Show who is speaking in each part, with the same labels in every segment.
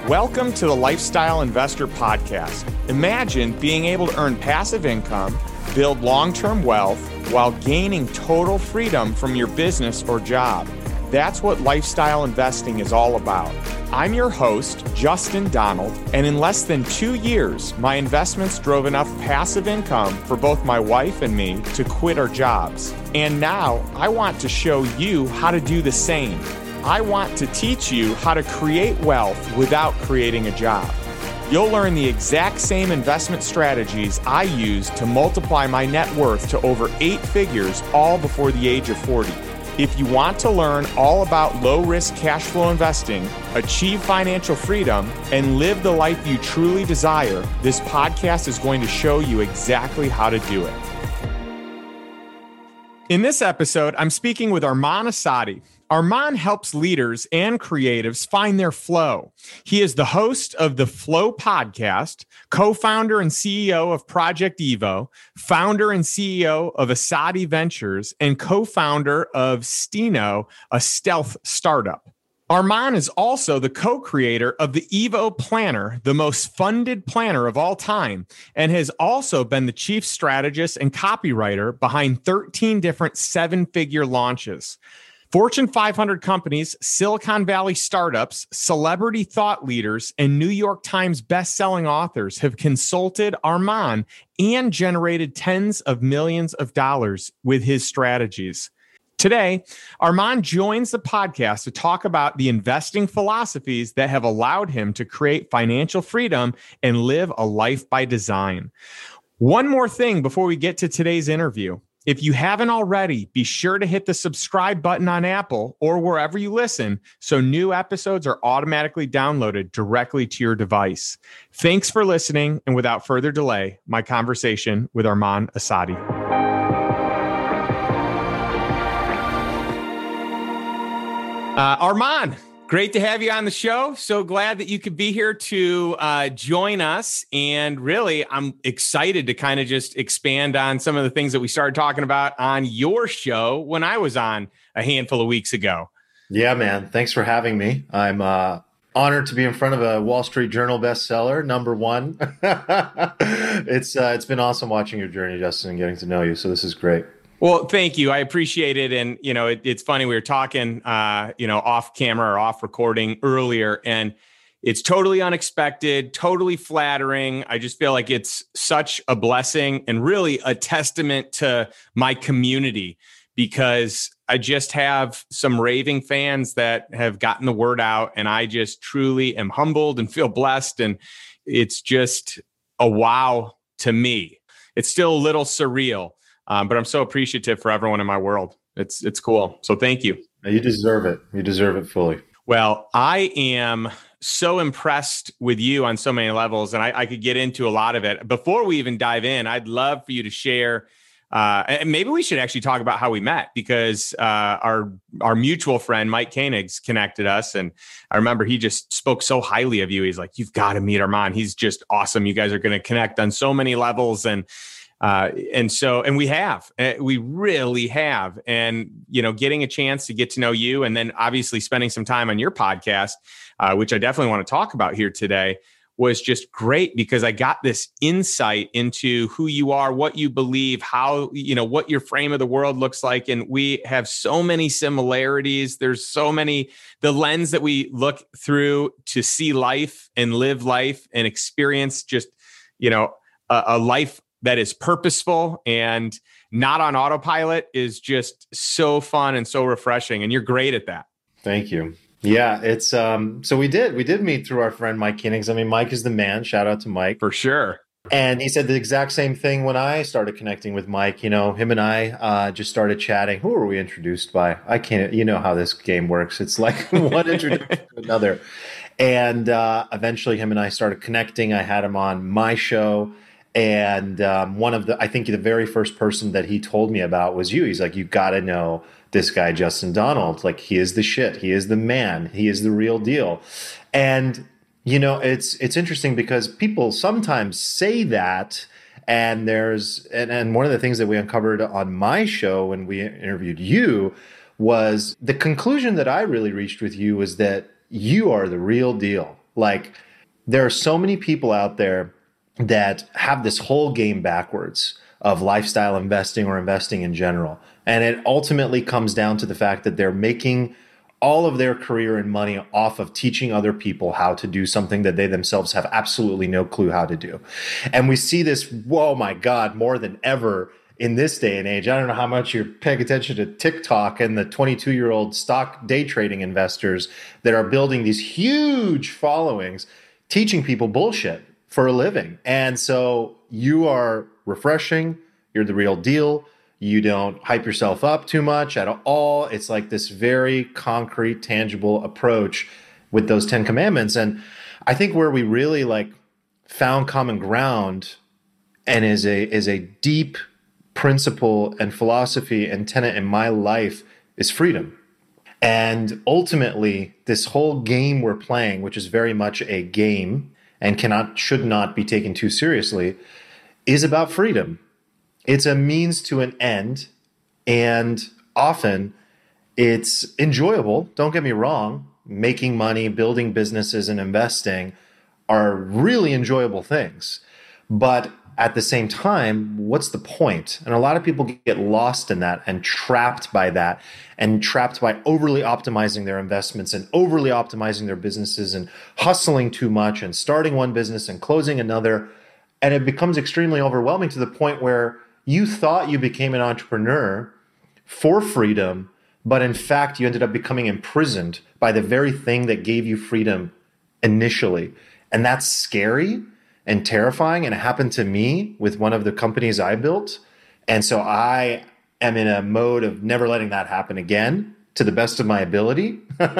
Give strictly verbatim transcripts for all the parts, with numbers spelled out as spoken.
Speaker 1: Welcome to the Lifestyle Investor Podcast. Imagine being able to earn passive income, build long-term wealth, while gaining total freedom from your business or job. That's what lifestyle investing is all about. I'm your host, Justin Donald, and in less than two years, my investments drove enough passive income for both my wife and me to quit our jobs. And now I want to show you how to do the same. I want to teach you how to create wealth without creating a job. You'll learn the exact same investment strategies I use to multiply my net worth to over eight figures, all before the age of forty. If you want to learn all about low-risk cash flow investing, achieve financial freedom, and live the life you truly desire, this podcast is going to show you exactly how to do it. In this episode, I'm speaking with Arman Assadi. Arman helps leaders and creatives find their flow. He is the host of the Flow Podcast, co-founder and C E O of Project Evo, founder and C E O of Assadi Ventures, and co-founder of Steno, a stealth startup. Arman is also the co-creator of the Evo Planner, the most funded planner of all time, and has also been the chief strategist and copywriter behind thirteen different seven-figure launches. Fortune five hundred companies, Silicon Valley startups, celebrity thought leaders, and New York Times best-selling authors have consulted Arman and generated tens of millions of dollars with his strategies. Today, Arman joins the podcast to talk about the investing philosophies that have allowed him to create financial freedom and live a life by design. One more thing before we get to today's interview. If you haven't already, be sure to hit the subscribe button on Apple or wherever you listen so new episodes are automatically downloaded directly to your device. Thanks for listening, and without further delay, my conversation with Arman Assadi. Uh, Arman, great to have you on the show. So glad that you could be here to uh, join us. And really, I'm excited to kind of just expand on some of the things that we started talking about on your show when I was on a handful of weeks ago.
Speaker 2: Yeah, man. Thanks for having me. I'm uh, honored to be in front of a Wall Street Journal bestseller, number one. it's uh, it's been awesome watching your journey, Justin, and getting to know you. So this is great.
Speaker 1: Well, thank you. I appreciate it. And, you know, it, it's funny. We were talking, uh, you know, off camera or off recording earlier, and it's totally unexpected, totally flattering. I just feel like it's such a blessing and really a testament to my community, because I just have some raving fans that have gotten the word out, and I just truly am humbled and feel blessed. And it's just a wow to me. It's still a little surreal. Um, but I'm so appreciative for everyone in my world. It's it's cool. So thank you.
Speaker 2: You deserve it. You deserve it fully.
Speaker 1: Well, I am so impressed with you on so many levels, and I, I could get into a lot of it. Before we even dive in, I'd love for you to share, uh, and maybe we should actually talk about how we met, because uh, our our mutual friend, Mike Koenig's, connected us. And I remember he just spoke so highly of you. He's like, you've got to meet Arman. He's just awesome. You guys are going to connect on so many levels. And Uh, and so, and we have, uh, we really have. And, you know, getting a chance to get to know you, and then obviously spending some time on your podcast, uh, which I definitely want to talk about here today, was just great, because I got this insight into who you are, what you believe, how, you know, what your frame of the world looks like. And we have so many similarities. There's so many, the lens that we look through to see life and live life and experience just, you know, a, a life that is purposeful and not on autopilot is just so fun and so refreshing. And you're great at that.
Speaker 2: Thank you. Yeah, it's um. So we did we did meet through our friend Mike Koenigs. I mean, Mike is the man. Shout out to Mike.
Speaker 1: For sure.
Speaker 2: And he said the exact same thing when I started connecting with Mike. You know, him and I uh, just started chatting. Who were we introduced by? I can't. You know how this game works. It's like one introduction to another. And uh, eventually, him and I started connecting. I had him on my show. And um, one of the, I think the very first person that he told me about was you. He's like, you got to know this guy, Justin Donald. Like, he is the shit. He is the man. He is the real deal. And, you know, it's it's interesting because people sometimes say that. And there's, and, and one of the things that we uncovered on my show when we interviewed you was the conclusion that I really reached with you was that you are the real deal. Like, there are so many people out there that have this whole game backwards of lifestyle investing or investing in general. And it ultimately comes down to the fact that they're making all of their career and money off of teaching other people how to do something that they themselves have absolutely no clue how to do. And we see this, whoa, my God, more than ever in this day and age. I don't know how much you're paying attention to TikTok and the twenty-two-year-old stock day trading investors that are building these huge followings, teaching people bullshit for a living. And so you are refreshing. You're the real deal. You don't hype yourself up too much at all. It's like this very concrete, tangible approach with those Ten Commandments. And I think where we really like found common ground and is a is a deep principle and philosophy and tenet in my life is freedom. And ultimately, this whole game we're playing, which is very much a game and cannot should not be taken too seriously, is about freedom. It's a means to an end, and often it's enjoyable. Don't get me wrong. Making money, building businesses, and investing are really enjoyable things. But at the same time, what's the point? And a lot of people get lost in that and trapped by that and trapped by overly optimizing their investments and overly optimizing their businesses and hustling too much and starting one business and closing another. And it becomes extremely overwhelming to the point where you thought you became an entrepreneur for freedom, but in fact, you ended up becoming imprisoned by the very thing that gave you freedom initially. And that's scary and terrifying. And it happened to me with one of the companies I built. And so I am in a mode of never letting that happen again to the best of my ability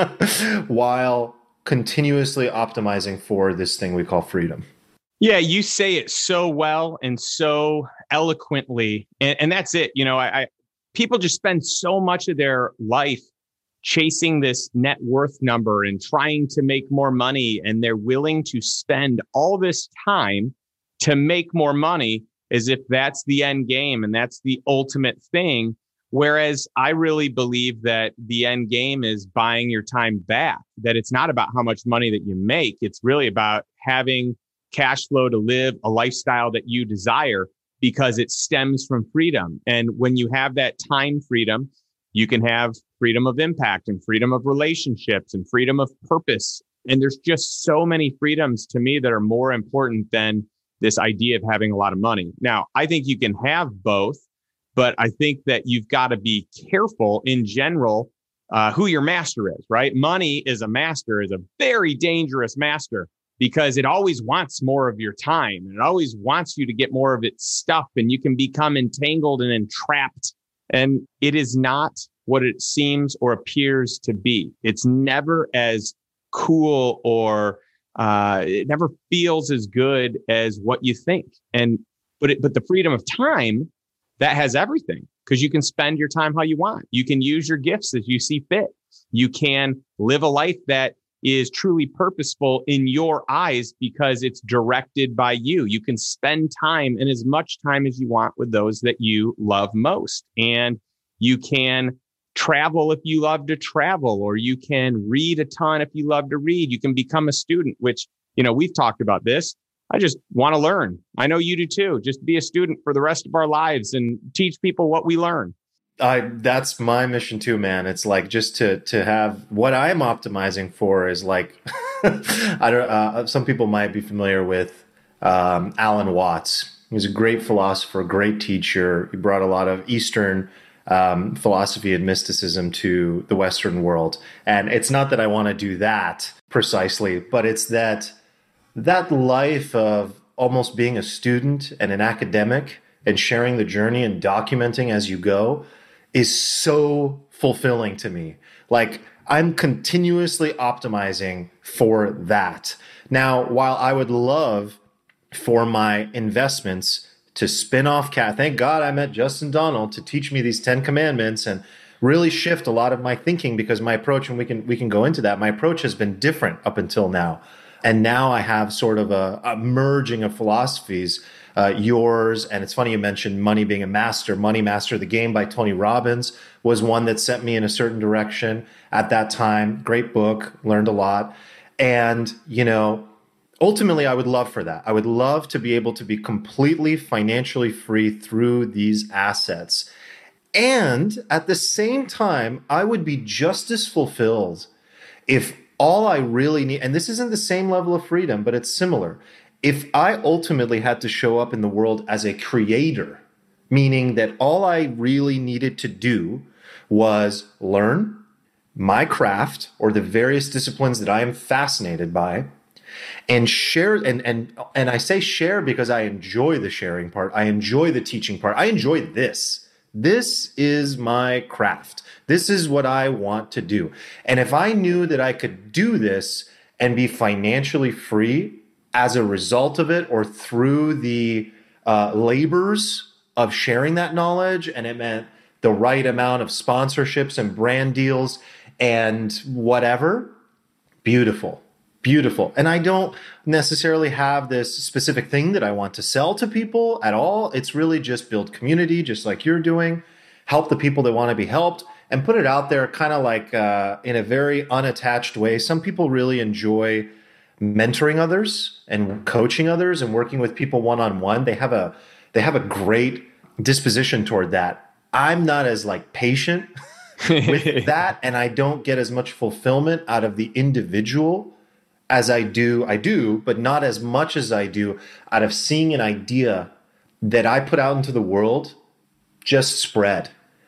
Speaker 2: while continuously optimizing for this thing we call freedom.
Speaker 1: Yeah, you say it so well and so eloquently. And, and that's it. You know, I, I people just spend so much of their life chasing this net worth number and trying to make more money. And they're willing to spend all this time to make more money as if that's the end game and that's the ultimate thing. Whereas I really believe that the end game is buying your time back, that it's not about how much money that you make. It's really about having cash flow to live a lifestyle that you desire because it stems from freedom. And when you have that time freedom, you can have freedom of impact and freedom of relationships and freedom of purpose. And there's just so many freedoms to me that are more important than this idea of having a lot of money. Now, I think you can have both, but I think that you've got to be careful in general uh, who your master is, right? Money is a master, is a very dangerous master because it always wants more of your time and it always wants you to get more of its stuff, and you can become entangled and entrapped. And it is not what it seems or appears to be. It's never as cool or uh, it never feels as good as what you think. And but it, but the freedom of time, that has everything, because you can spend your time how you want. You can use your gifts as you see fit. You can live a life that is truly purposeful in your eyes because it's directed by you. You can spend time and as much time as you want with those that you love most. And you can travel if you love to travel, or you can read a ton if you love to read. You can become a student, which, you know, we've talked about this. I just want to learn. I know you do too. Just be a student for the rest of our lives and teach people what we learn.
Speaker 2: I that's my mission too, man. It's like just to to have what I'm optimizing for is like I don't. Uh, some people might be familiar with um, Alan Watts. He was a great philosopher, great teacher. He brought a lot of Eastern um, philosophy and mysticism to the Western world. And it's not that I want to do that precisely, but it's that that life of almost being a student and an academic and sharing the journey and documenting as you go is so fulfilling to me. Like, I'm continuously optimizing for that. Now, while I would love for my investments to spin off cat, thank God I met Justin Donald to teach me these Ten Commandments and really shift a lot of my thinking, because my approach, and we can we can go into that, my approach has been different up until now. And now I have sort of a, a merging of philosophies, uh, yours. And it's funny you mentioned Money Being a Master. Money Master the Game by Tony Robbins was one that sent me in a certain direction at that time. Great book, learned a lot. And, you know, ultimately, I would love for that. I would love to be able to be completely financially free through these assets. And at the same time, I would be just as fulfilled if all I really need, and this isn't the same level of freedom, but it's similar. If I ultimately had to show up in the world as a creator, meaning that all I really needed to do was learn my craft or the various disciplines that I am fascinated by, and share, and and and I say share because I enjoy the sharing part. I enjoy the teaching part. I enjoy this. This is my craft. This is what I want to do. And if I knew that I could do this and be financially free as a result of it, or through the uh, labors of sharing that knowledge, and it meant the right amount of sponsorships and brand deals and whatever, beautiful. Beautiful. And I don't necessarily have this specific thing that I want to sell to people at all. It's really just build community, just like you're doing, help the people that want to be helped, and put it out there kind of like uh, in a very unattached way. Some people really enjoy mentoring others and coaching others and working with people one-on-one. They have a they have a great disposition toward that. I'm not as like patient with that, and I don't get as much fulfillment out of the individual as I do, I do, but not as much as I do out of seeing an idea that I put out into the world just spread.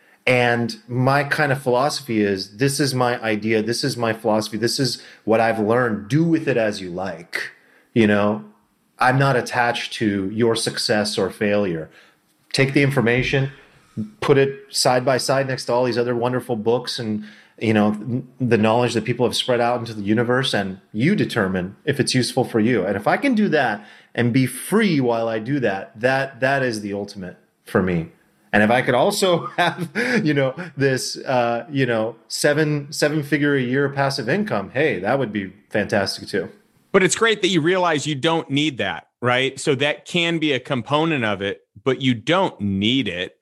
Speaker 2: And my kind of philosophy is, this is my idea, this is my philosophy, this is what I've learned, do with it as you like. You know, I'm not attached to your success or failure. Take the information, put it side by side next to all these other wonderful books and, you know, the knowledge that people have spread out into the universe, and you determine if it's useful for you. And if I can do that and be free while I do that, that that is the ultimate for me. And if I could also have, you know, this, uh, you know, seven seven figure a year passive income, hey, that would be fantastic too.
Speaker 1: But it's great that you realize you don't need that, right? So that can be a component of it, but you don't need it.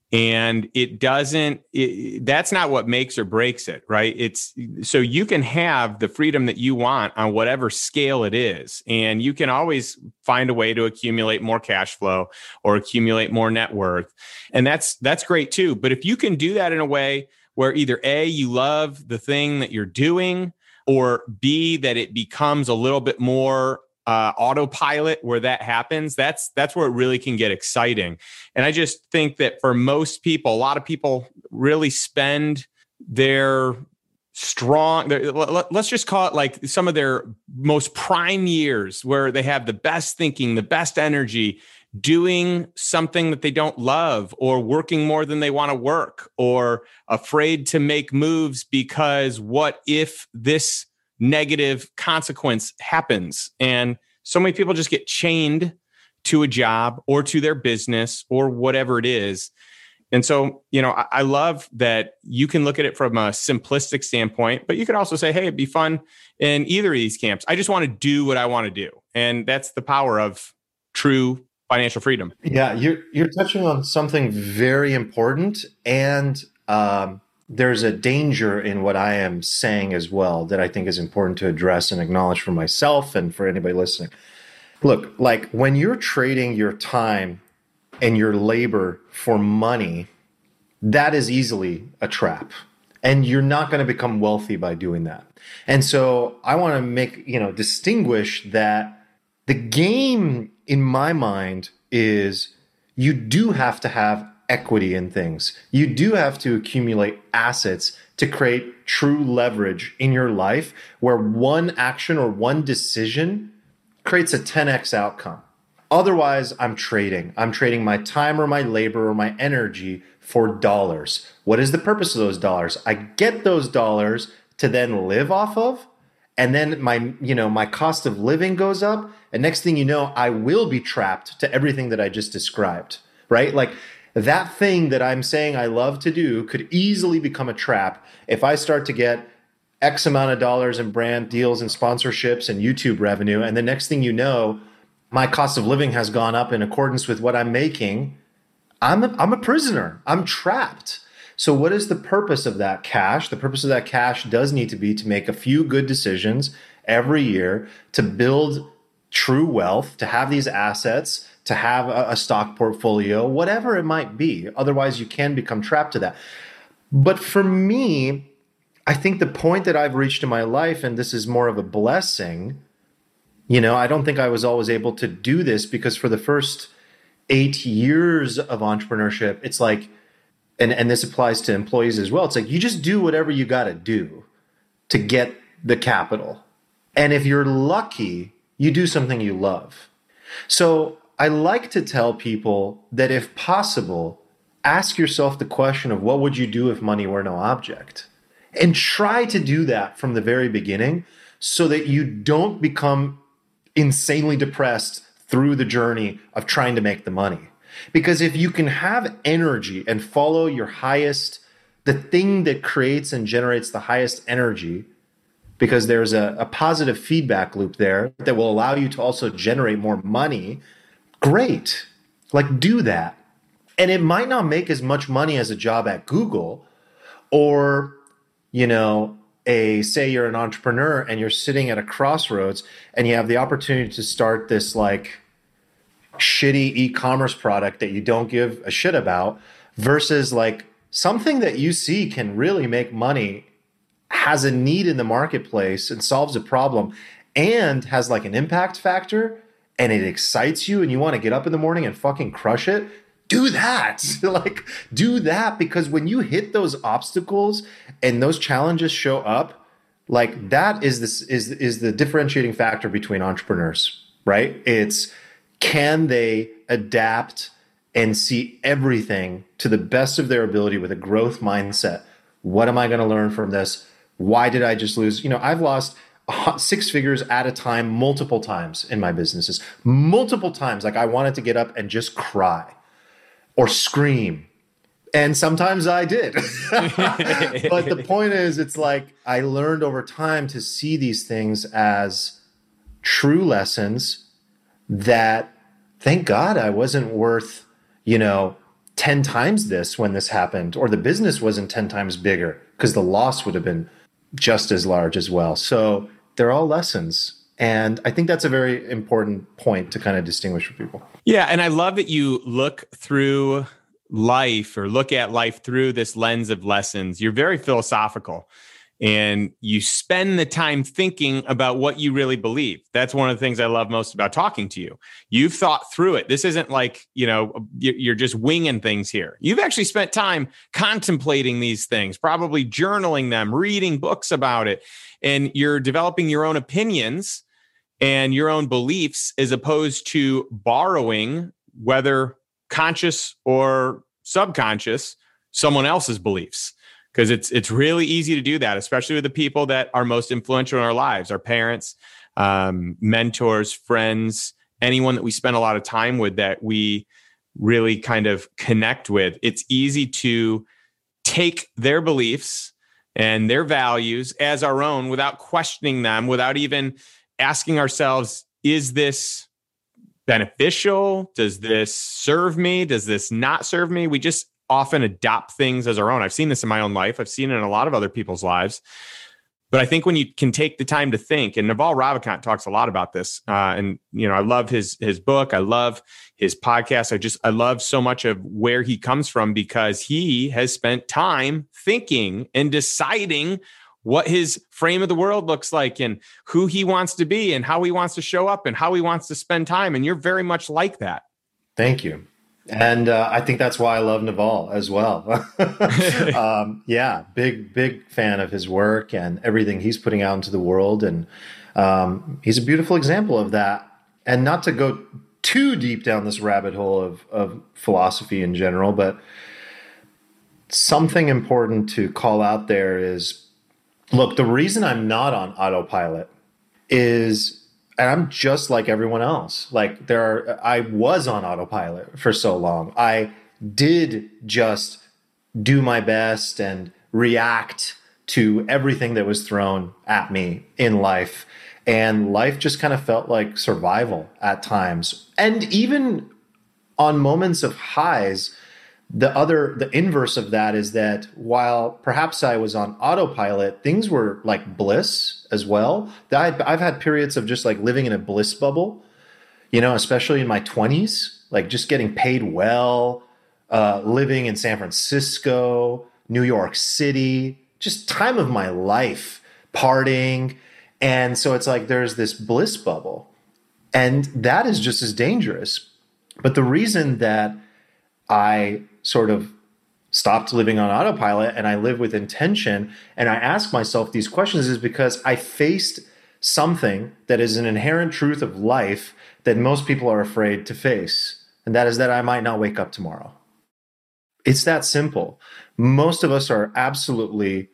Speaker 1: And it doesn't, it, that's not what makes or breaks it, right? It's so you can have the freedom that you want on whatever scale it is. And you can always find a way to accumulate more cash flow or accumulate more net worth. And that's, that's great too. But if you can do that in a way where either A, you love the thing that you're doing, or B, that it becomes a little bit more Uh, autopilot where that happens, that's that's where it really can get exciting. And I just think that for most people, a lot of people really spend their strong, their, let's just call it like some of their most prime years where they have the best thinking, the best energy, doing something that they don't love, or working more than they want to work, or afraid to make moves because what if this negative consequence happens? And so many people just get chained to a job or to their business or whatever it is. And so, you know, I, I love that you can look at it from a simplistic standpoint, but you could also say, hey, it'd be fun in either of these camps. I just want to do what I want to do. And that's the power of true financial freedom.
Speaker 2: Yeah, you're you're touching on something very important. And um there's a danger in what I am saying as well that I think is important to address and acknowledge for myself and for anybody listening. Look, like when you're trading your time and your labor for money, that is easily a trap. And you're not going to become wealthy by doing that. And so I want to make, you know, distinguish that the game in my mind is you do have to have equity in things. You do have to accumulate assets to create true leverage in your life where one action or one decision creates a ten x outcome. Otherwise, I'm trading. I'm trading my time or my labor or my energy for dollars. What is the purpose of those dollars? I get those dollars to then live off of, and then my, you know, my cost of living goes up, and next thing you know, I will be trapped to everything that I just described, right? Like that thing that I'm saying I love to do could easily become a trap if I start to get X amount of dollars in brand deals and sponsorships and YouTube revenue, and the next thing you know, my cost of living has gone up in accordance with what I'm making. I'm a, I'm a prisoner. I'm trapped. So what is the purpose of that cash? The purpose of that cash does need to be to make a few good decisions every year to build true wealth, to have these assets, to have a, a stock portfolio, whatever it might be. Otherwise, you can become trapped to that. But for me, I think the point that I've reached in my life, and this is more of a blessing, you know, I don't think I was always able to do this because for the first eight years of entrepreneurship, it's like, and, and this applies to employees as well. It's like, you just do whatever you got to do to get the capital. And if you're lucky, you do something you love. So I like to tell people that if possible, ask yourself the question of what would you do if money were no object? And try to do that from the very beginning so that you don't become insanely depressed through the journey of trying to make the money. Because if you can have energy and follow your highest, the thing that creates and generates the highest energy, because there's a, a positive feedback loop there that will allow you to also generate more money, great. Like, do that. And it might not make as much money as a job at Google or, you know, a say you're an entrepreneur and you're sitting at a crossroads and you have the opportunity to start this like shitty e-commerce product that you don't give a shit about versus like something that you see can really make money, has a need in the marketplace and solves a problem and has like an impact factor and it excites you and you want to get up in the morning and fucking crush it. Do that. Like, do that, because when you hit those obstacles and those challenges show up, like that is this is is the differentiating factor between entrepreneurs, right? It's can they adapt and see everything to the best of their ability with a growth mindset? What am I going to learn from this? Why did I just lose? You know, I've lost six figures at a time multiple times in my businesses, multiple times. Like I wanted to get up and just cry or scream. And sometimes I did. But the point is, it's like I learned over time to see these things as true lessons that, thank God, I wasn't worth, you know, ten times this when this happened, or the business wasn't ten times bigger because the loss would have been just as large as well. So they're all lessons. And I think that's a very important point to kind of distinguish for people.
Speaker 1: Yeah. And I love that you look through life or look at life through this lens of lessons. You're very philosophical and you spend the time thinking about what you really believe. That's one of the things I love most about talking to you. You've thought through it. This isn't like, you know, you're just winging things here. You've actually spent time contemplating these things, probably journaling them, reading books about it, and you're developing your own opinions and your own beliefs as opposed to borrowing, whether conscious or subconscious, someone else's beliefs. Because it's it's really easy to do that, especially with the people that are most influential in our lives, our parents, um, mentors, friends, anyone that we spend a lot of time with that we really kind of connect with. It's easy to take their beliefs and their values as our own without questioning them, without even asking ourselves, is this beneficial? Does this serve me? Does this not serve me? We just often adopt things as our own. I've seen this in my own life. I've seen it in a lot of other people's lives. But I think when you can take the time to think, and Naval Ravikant talks a lot about this, uh, and you know, I love his his book. I love his podcast. I just I love so much of where he comes from because he has spent time thinking and deciding what his frame of the world looks like and who he wants to be and how he wants to show up and how he wants to spend time. And you're very much like that.
Speaker 2: Thank you. And uh, I think that's why I love Naval as well. um, yeah, big, big fan of his work and everything he's putting out into the world. And um, he's a beautiful example of that. And not to go too deep down this rabbit hole of, of philosophy in general, but something important to call out there is, look, the reason I'm not on autopilot is, and I'm just like everyone else. Like there are, I was on autopilot for so long. I did just do my best and react to everything that was thrown at me in life. And life just kind of felt like survival at times. And even on moments of highs, the other, the inverse of that is that while perhaps I was on autopilot, things were like bliss as well. That I've had periods of just like living in a bliss bubble, you know, especially in my twenties, like just getting paid well, uh, living in San Francisco, New York City, just time of my life, partying. And so it's like there's this bliss bubble, and that is just as dangerous. But the reason that I sort of stopped living on autopilot and I live with intention and I ask myself these questions is because I faced something that is an inherent truth of life that most people are afraid to face. And that is that I might not wake up tomorrow. It's that simple. Most of us are absolutely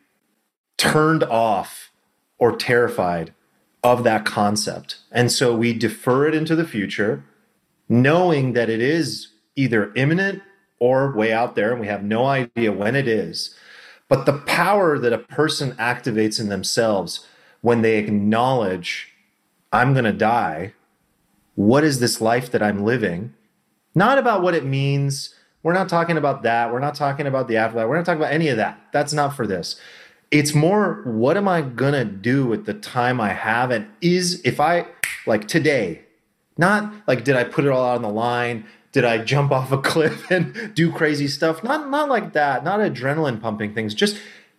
Speaker 2: turned off or terrified of that concept. And so we defer it into the future, knowing that it is either imminent or way out there, and we have no idea when it is. But the power that a person activates in themselves when they acknowledge, I'm going to die, what is this life that I'm living? Not about what it means. We're not talking about that. We're not talking about the afterlife. We're not talking about any of that. That's not for this. It's more, what am I going to do with the time I have? And is, if I, like today, not like, did I put it all out on the line? Did I jump off a cliff and do crazy stuff? Not, not like that. Not adrenaline pumping things. Just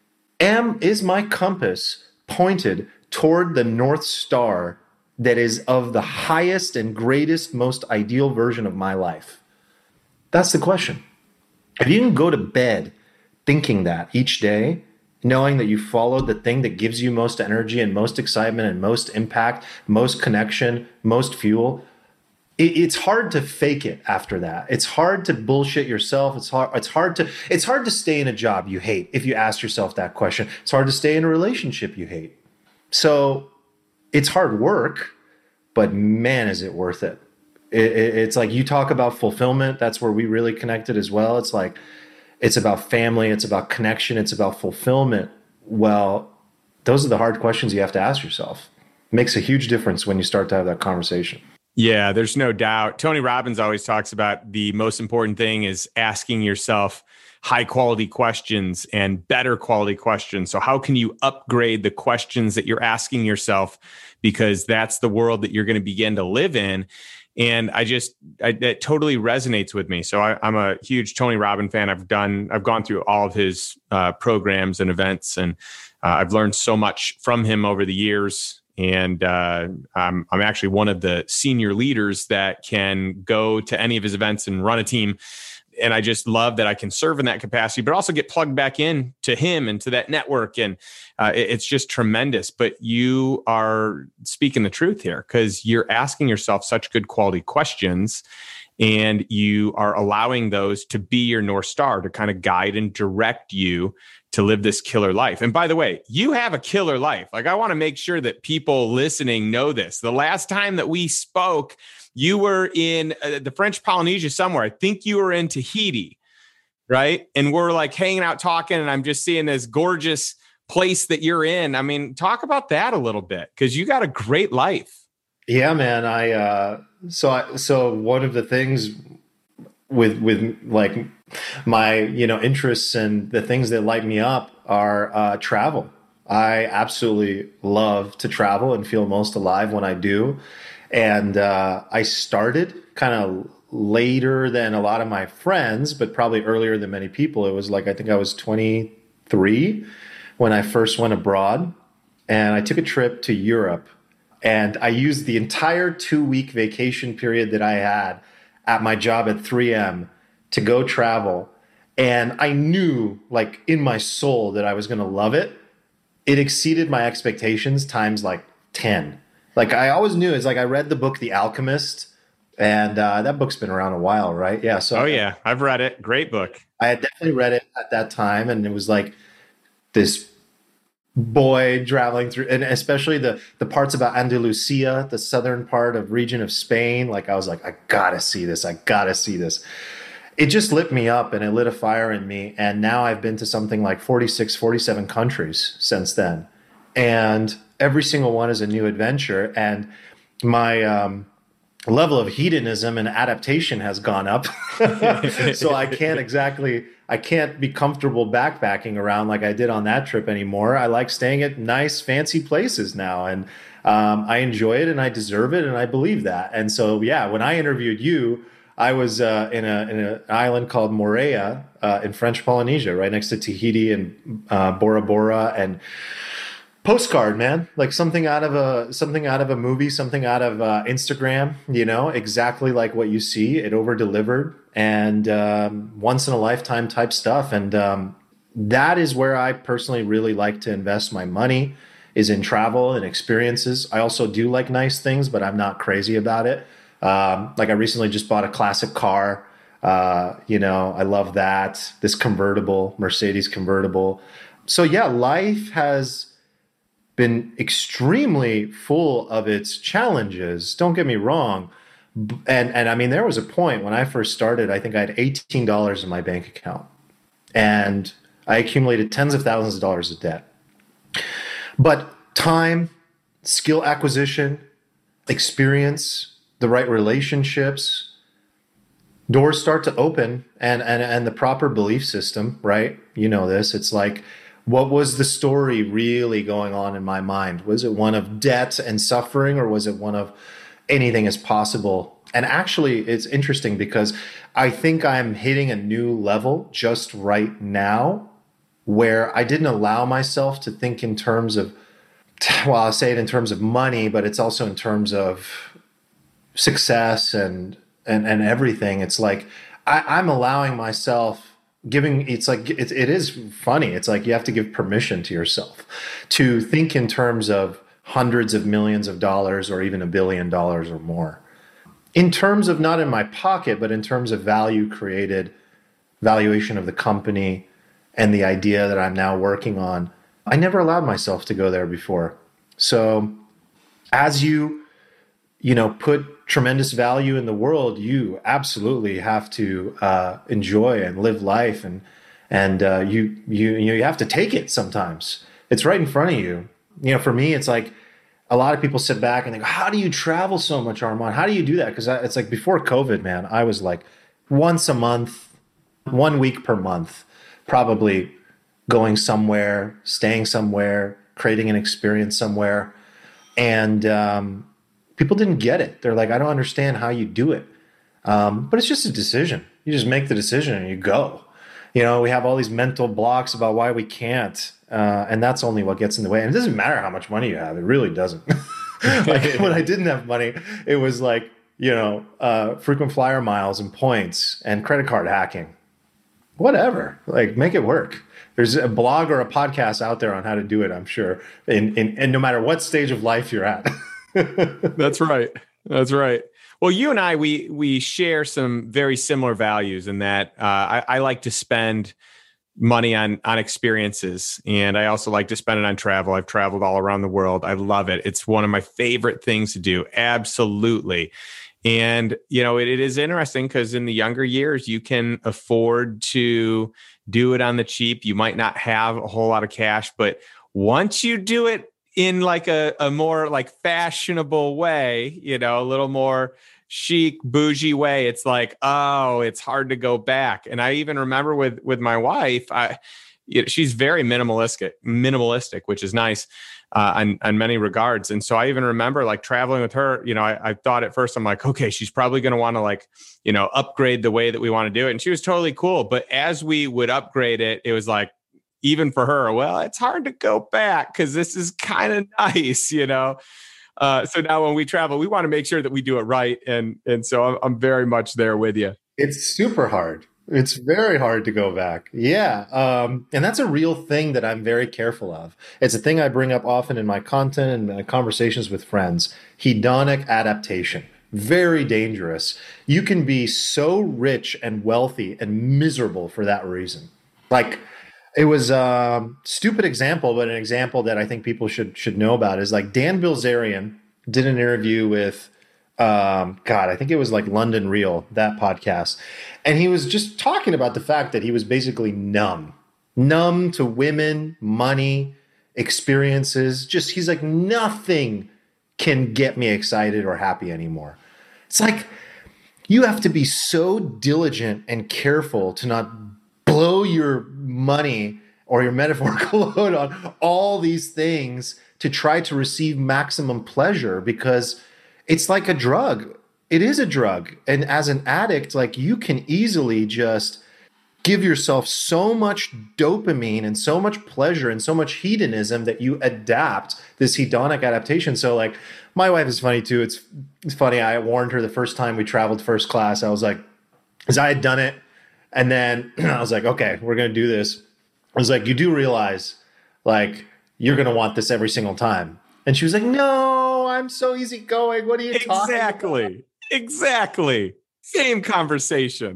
Speaker 2: am, is my compass pointed toward the North Star that is of the highest and greatest, most ideal version of my life? That's the question. If you can go to bed thinking that each day, knowing that you followed the thing that gives you most energy and most excitement and most impact, most connection, most fuel, it, it's hard to fake it after that. It's hard to bullshit yourself. It's hard, it's hard to, it's hard to stay in a job you hate if you ask yourself that question. It's hard to stay in a relationship you hate. So it's hard work, but man, is it worth it. It, it. It's like you talk about fulfillment. That's where we really connected as well. It's like, it's about family. It's about connection. It's about fulfillment. Well, those are the hard questions you have to ask yourself. It makes a huge difference when you start to have that conversation.
Speaker 1: Yeah, there's no doubt. Tony Robbins always talks about the most important thing is asking yourself high quality questions and better quality questions. So how can you upgrade the questions that you're asking yourself? Because that's the world that you're going to begin to live in. And I just, I, that totally resonates with me. So I, I'm a huge Tony Robbins fan. I've done, I've gone through all of his uh, programs and events, and uh, I've learned so much from him over the years. And uh, I'm, I'm actually one of the senior leaders that can go to any of his events and run a team. And I just love that I can serve in that capacity, but also get plugged back in to him and to that network. And uh, it, it's just tremendous. But you are speaking the truth here because you're asking yourself such good quality questions, and you are allowing those to be your North Star to kind of guide and direct you to live this killer life. And by the way, you have a killer life. Like, I want to make sure that people listening know this. The last time that we spoke, you were in uh, the French Polynesia somewhere. I think you were in Tahiti, right? And we're like hanging out talking, and I'm just seeing this gorgeous place that you're in. I mean, talk about that a little bit, because you got a great life.
Speaker 2: Yeah, man. I uh, so I, so one of the things with with like my you know interests and the things that light me up are uh, travel. I absolutely love to travel and feel most alive when I do. And uh, I started kind of later than a lot of my friends, but probably earlier than many people. It was like, I think I was twenty-three when I first went abroad, and I took a trip to Europe, and I used the entire two week vacation period that I had at my job at three M to go travel. And I knew like in my soul that I was going to love it. It exceeded my expectations times like ten. Like I always knew, it's like I read the book, The Alchemist, and uh, that book's been around a while, right? Yeah. So
Speaker 1: oh yeah, I've read it. Great book.
Speaker 2: I had definitely read it at that time, and it was like this boy traveling through, and especially the the parts about Andalusia, the southern part of region of Spain. Like I was like, I gotta see this. I gotta see this. It just lit me up, and it lit a fire in me. And now I've been to something like forty-six, forty-seven countries since then, and every single one is a new adventure. And my um, level of hedonism and adaptation has gone up. So I can't exactly, I can't be comfortable backpacking around like I did on that trip anymore. I like staying at nice, fancy places now. And um, I enjoy it and I deserve it. And I believe that. And so, yeah, when I interviewed you, I was uh, in, a, in an island called Moorea uh, in French Polynesia, right next to Tahiti and uh, Bora Bora. And postcard, man, like something out of a something out of a movie, something out of uh, Instagram, you know, exactly like what you see. It over delivered and um, once in a lifetime type stuff. And um, that is where I personally really like to invest my money, is in travel and experiences. I also do like nice things, but I'm not crazy about it. Um, like I recently just bought a classic car. Uh, you know, I love that. This convertible, Mercedes convertible. So yeah, life has been extremely full of its challenges. Don't get me wrong. And, and I mean, there was a point when I first started, I think I had eighteen dollars in my bank account and I accumulated tens of thousands of dollars of debt. But time, skill acquisition, experience, the right relationships, doors start to open, and, and, and the proper belief system, right? You know this, it's like, what was the story really going on in my mind? Was it one of debt and suffering, or was it one of anything is possible? And actually, it's interesting because I think I'm hitting a new level just right now where I didn't allow myself to think in terms of, well, I'll say it in terms of money, but it's also in terms of success and and, and everything. It's like I, I'm allowing myself giving, it's like, it, it is funny. It's like you have to give permission to yourself to think in terms of hundreds of millions of dollars or even a billion dollars or more. In terms of not in my pocket, but in terms of value created, valuation of the company and the idea that I'm now working on. I never allowed myself to go there before. So as you, you know, put tremendous value in the world, you absolutely have to uh, enjoy and live life, and and uh, you you you know you have to take it sometimes. It's right in front of you. You know, for me, it's like a lot of people sit back and they go, "How do you travel so much, Armand? How do you do that?" Because it's like before COVID, man, I was like once a month, one week per month, probably going somewhere, staying somewhere, creating an experience somewhere, and um, people didn't get it. They're like, I don't understand how you do it. Um, but it's just a decision. You just make the decision and you go. You know, we have all these mental blocks about why we can't. Uh, and that's only what gets in the way. And it doesn't matter how much money you have. It really doesn't. Like when I didn't have money, it was like, you know, uh, frequent flyer miles and points and credit card hacking. Whatever. Like, make it work. There's a blog or a podcast out there on how to do it, I'm sure. In, in, and no matter what stage of life you're at.
Speaker 1: That's right. That's right. Well, you and I, we we share some very similar values in that uh, I, I like to spend money on on experiences, and I also like to spend it on travel. I've traveled all around the world. I love it. It's one of my favorite things to do. Absolutely. And, you know, it, it is interesting because in the younger years, you can afford to do it on the cheap. You might not have a whole lot of cash, but once you do it in like a, a more like fashionable way, you know, a little more chic, bougie way, it's like, oh, it's hard to go back. And I even remember with, with my wife, I, you know, she's very minimalistic, minimalistic, which is nice uh, on, on many regards. And so I even remember like traveling with her, you know, I, I thought at first, I'm like, okay, she's probably going to want to like, you know, upgrade the way that we want to do it. And she was totally cool. But as we would upgrade it, it was like, even for her, well, it's hard to go back because this is kind of nice, you know? Uh, so now when we travel, we want to make sure that we do it right. And, and so I'm, I'm very much there with you.
Speaker 2: It's super hard. It's very hard to go back. Yeah. Um, and that's a real thing that I'm very careful of. It's a thing I bring up often in my content and my conversations with friends. Hedonic adaptation. Very dangerous. You can be so rich and wealthy and miserable for that reason. Like, it was a stupid example, but an example that I think people should should know about is like Dan Bilzerian did an interview with, um, God, I think it was like London Real, that podcast. And he was just talking about the fact that he was basically numb, numb to women, money, experiences. Just, he's like, nothing can get me excited or happy anymore. It's like you have to be so diligent and careful to not blow your money or your metaphorical load on all these things to try to receive maximum pleasure, because it's like a drug. It is a drug. And as an addict, like, you can easily just give yourself so much dopamine and so much pleasure and so much hedonism that you adapt this hedonic adaptation. So like, my wife is funny too. It's, it's funny. I warned her the first time we traveled first class. I was like, because I had done it. And then I was like, okay, we're going to do this. I was like, you do realize, like, you're going to want this every single time. And she was like, no, I'm so easygoing. What are you talking
Speaker 1: Exactly.
Speaker 2: about?
Speaker 1: Exactly. Same conversation.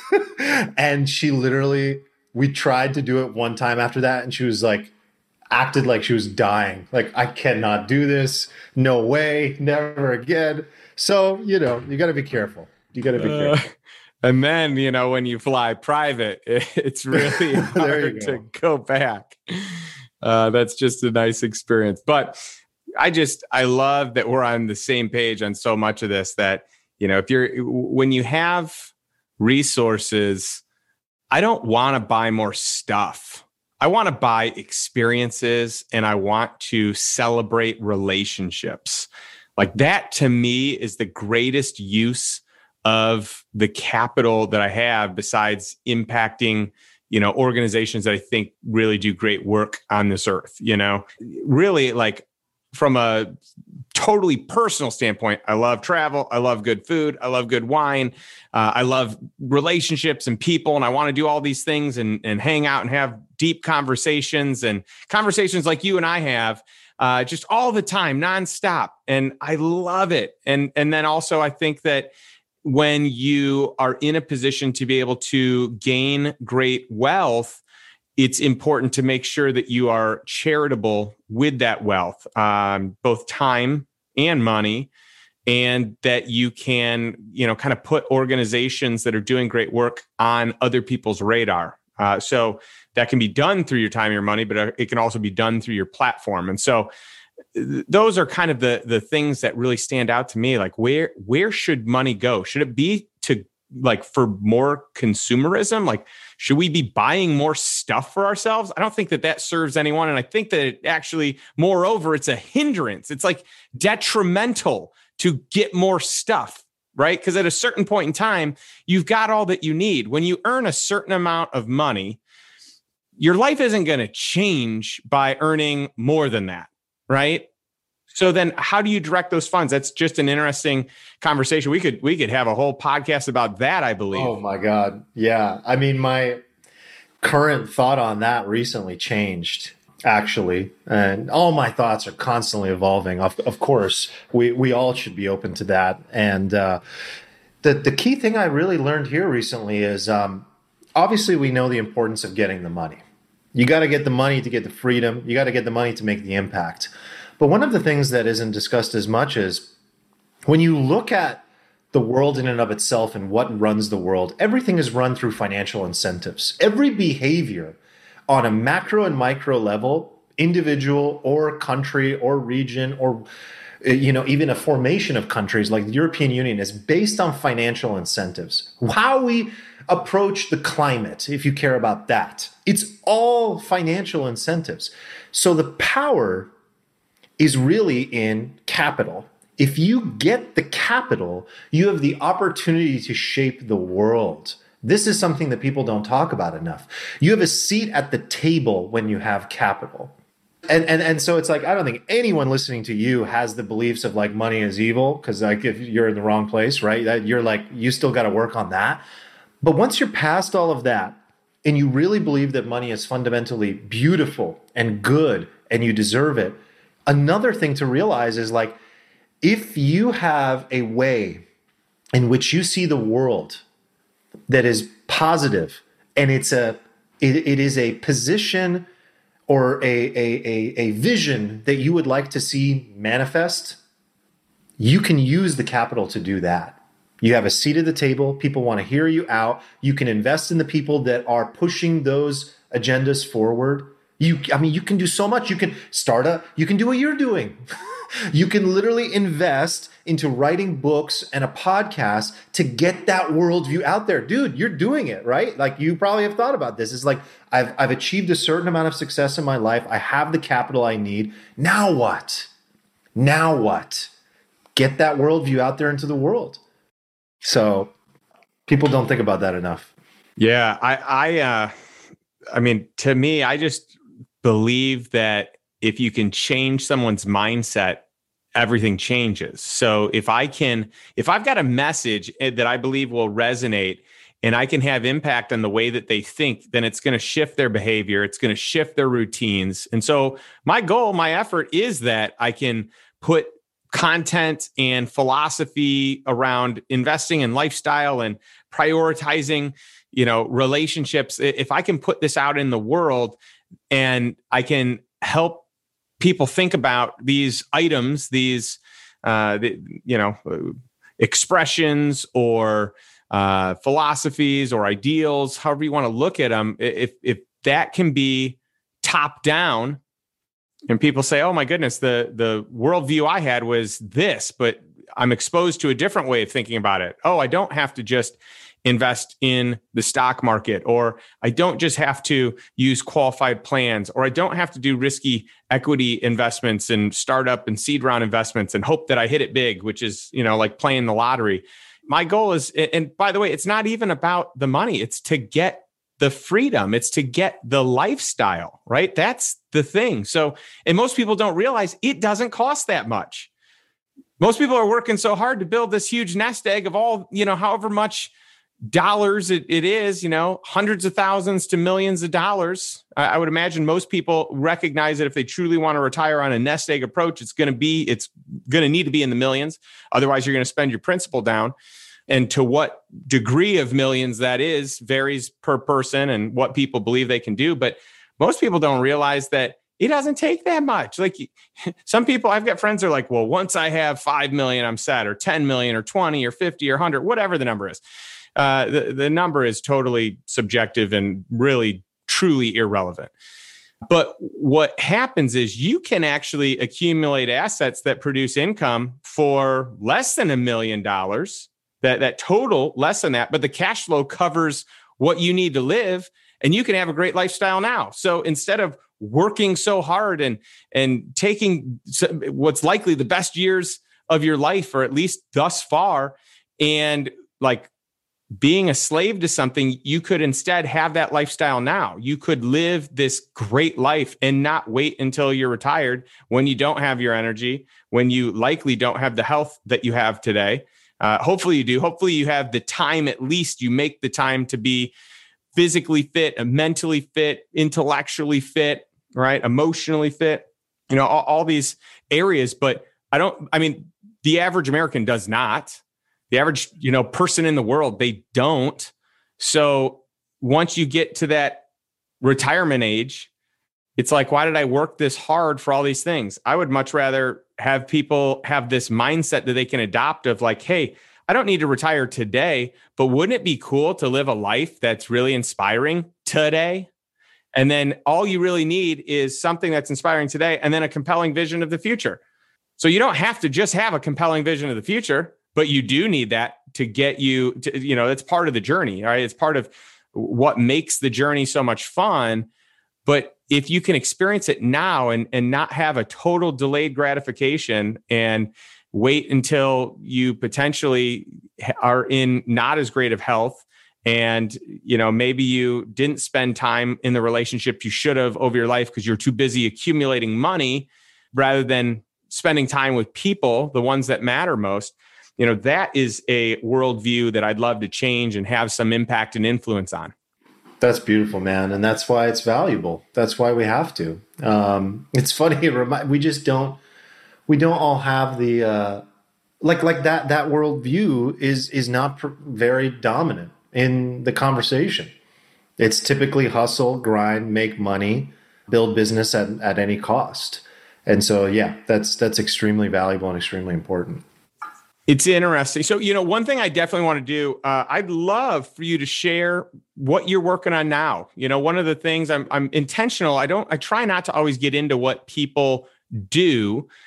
Speaker 2: And she literally, we tried to do it one time after that. And she was like, acted like she was dying. Like, I cannot do this. No way. Never again. So, you know, you got to be careful. You got to be
Speaker 1: Uh,
Speaker 2: careful.
Speaker 1: and then, you know, when you fly private, it, it's really hard
Speaker 2: go.
Speaker 1: to go back. Uh, that's just a nice experience. But I just, I love that we're on the same page on so much of this, that, you know, if you're, when you have resources, I don't want to buy more stuff. I want to buy experiences, and I want to celebrate relationships. Like, that to me is the greatest use of the capital that I have, besides impacting, you know, organizations that I think really do great work on this earth. You know, really, like, from a totally personal standpoint, I love travel. I love good food. I love good wine. Uh, I love relationships and people. And I want to do all these things and, and hang out and have deep conversations and conversations like you and I have, uh, just all the time, nonstop. And I love it. And, and then also, I think that when you are in a position to be able to gain great wealth, it's important to make sure that you are charitable with that wealth, um, both time and money, and that you can, you know, kind of put organizations that are doing great work on other people's radar. Uh, so that can be done through your time, your money, but it can also be done through your platform. And so th- those are kind of the the things that really stand out to me. Like, where where should money go? Should it be to, like, for more consumerism? Like, should we be buying more stuff for ourselves? I don't think that that serves anyone. And I think that it actually, moreover, it's a hindrance. It's like detrimental to get more stuff, right? Because at a certain point in time, you've got all that you need. When you earn a certain amount of money, your life isn't going to change by earning more than that, right? So then how do you direct those funds? That's just an interesting conversation. We could we could have a whole podcast about that, I believe.
Speaker 2: Oh my God. Yeah. I mean, my current thought on that recently changed, actually. And all my thoughts are constantly evolving. Of, of course, we, we all should be open to that. And uh, the, the key thing I really learned here recently is, um, obviously, we know the importance of getting the money. You got to get the money to get the freedom. You got to get the money to make the impact. But one of the things that isn't discussed as much is, when you look at the world in and of itself and what runs the world, everything is run through financial incentives. Every behavior on a macro and micro level, individual or country or region, or, you know, even a formation of countries like the European Union, is based on financial incentives. How we approach the climate, if you care about that, it's all financial incentives. So the power is really in capital. If you get the capital, you have the opportunity to shape the world. This is something that people don't talk about enough. You have a seat at the table when you have capital. And and and so it's like, I don't think anyone listening to you has the beliefs of, like, money is evil, because, like, if you're in the wrong place, right? That you're like, you still got to work on that. But once you're past all of that, and you really believe that money is fundamentally beautiful and good and you deserve it, another thing to realize is, like, if you have a way in which you see the world that is positive, and it's a it, it is a position or a, a a a vision that you would like to see manifest, you can use the capital to do that. You have a seat at the table. People want to hear you out. You can invest in the people that are pushing those agendas forward. You, I mean, you can do so much. You can start a, you can do what you're doing. You can literally invest into writing books and a podcast to get that worldview out there. Dude, you're doing it, right? Like you probably have thought about this. It's like, I've, I've achieved a certain amount of success in my life. I have the capital I need. Now what? Now what? Get that worldview out there into the world. So people don't think about that enough.
Speaker 1: Yeah, I, I, uh, I mean, to me, I just believe that if you can change someone's mindset, everything changes. So if I can, if I've got a message that I believe will resonate and I can have impact on the way that they think, then it's going to shift their behavior. It's going to shift their routines. And so my goal, my effort is that I can put content and philosophy around investing and lifestyle and prioritizing, you know, relationships. If I can put this out in the world and I can help people think about these items, these, uh, the, you know, expressions or uh, philosophies or ideals, however you want to look at them, if if that can be top down, and people say, "Oh my goodness, the the worldview I had was this," but I'm exposed to a different way of thinking about it. Oh, I don't have to just invest in the stock market, or I don't just have to use qualified plans, or I don't have to do risky equity investments and startup and seed round investments and hope that I hit it big, which is, you know, like playing the lottery. My goal is, and by the way, it's not even about the money. It's to get the freedom. It's to get the lifestyle, right? That's the thing. So, and most people don't realize it doesn't cost that much. Most people are working so hard to build this huge nest egg of all, you know, however much dollars it, it is, you know, hundreds of thousands to millions of dollars. I, I would imagine most people recognize that if they truly want to retire on a nest egg approach, it's going to be, it's going to need to be in the millions. Otherwise, you're going to spend your principal down. And to what degree of millions that is varies per person and what people believe they can do. But most people don't realize that it doesn't take that much. Like some people, I've got friends that are like, well, once I have five million, I'm set, or ten million or twenty or fifty or one hundred, whatever the number is. Uh, the, the number is totally subjective and really, truly irrelevant. But what happens is you can actually accumulate assets that produce income for less than a million dollars. That that total less than that, but the cash flow covers what you need to live, and you can have a great lifestyle now. So instead of working so hard and and taking what's likely the best years of your life, or at least thus far, and like being a slave to something, you could instead have that lifestyle now. You could live this great life and not wait until you're retired when you don't have your energy, when you likely don't have the health that you have today. Uh, hopefully you do. Hopefully you have the time, at least you make the time to be physically fit, mentally fit, intellectually fit, right? Emotionally fit, you know, all, all these areas. But I don't, I mean, the average American does not. The average, you know, person in the world, they don't. So once you get to that retirement age, it's like, why did I work this hard for all these things? I would much rather have people have this mindset that they can adopt of like, hey, I don't need to retire today, but wouldn't it be cool to live a life that's really inspiring today? And then all you really need is something that's inspiring today and then a compelling vision of the future. So you don't have to just have a compelling vision of the future, but you do need that to get you to, you know, it's part of the journey, right? It's part of what makes the journey so much fun. But if you can experience it now and, and not have a total delayed gratification and wait until you potentially are in not as great of health, and you know maybe you didn't spend time in the relationship you should have over your life because you're too busy accumulating money rather than spending time with people, the ones that matter most, you know, that is a worldview that I'd love to change and have some impact and influence on.
Speaker 2: That's beautiful, man. And that's why it's valuable. That's why we have to. Um, it's funny. It remi- we just don't, we don't all have the, uh, like, like that, that worldview is, is not pr- very dominant in the conversation. It's typically hustle, grind, make money, build business at, at any cost. And so, yeah, that's, that's extremely valuable and extremely important.
Speaker 1: It's interesting. So, you know, one thing I definitely want to do, uh, I'd love for you to share what you're working on now. You know, one of the things I'm, I'm intentional. I don't, I try not to always get into what people do,